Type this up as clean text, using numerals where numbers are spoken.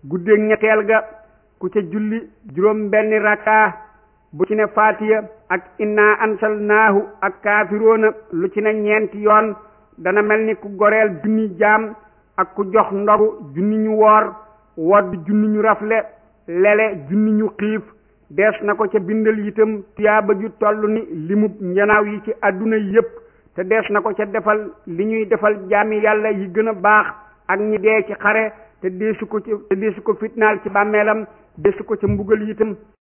guddeeg ñetteel ga ku ca julli juróom benni rakka bu ci ne fatiya ak inna ansalnaahu ak kaafiroona lu ci ne ñeenti yoon dana mel ni ku goreel junni jaam ak ku jox ndogu junni ñu woor wodd junni ñu rafle lele junni ñu xiif dees na ko ca bindal itam tuyaaba ju toll ni limub njanaaw yi ci àdduna yépp te dees na ko ca defal li ñuy defal jaami yàlla yi gën a baax ak ñi dee ci xare te deesu ko fitnaal ci bàmmeelam deesu ko ca mbugal itam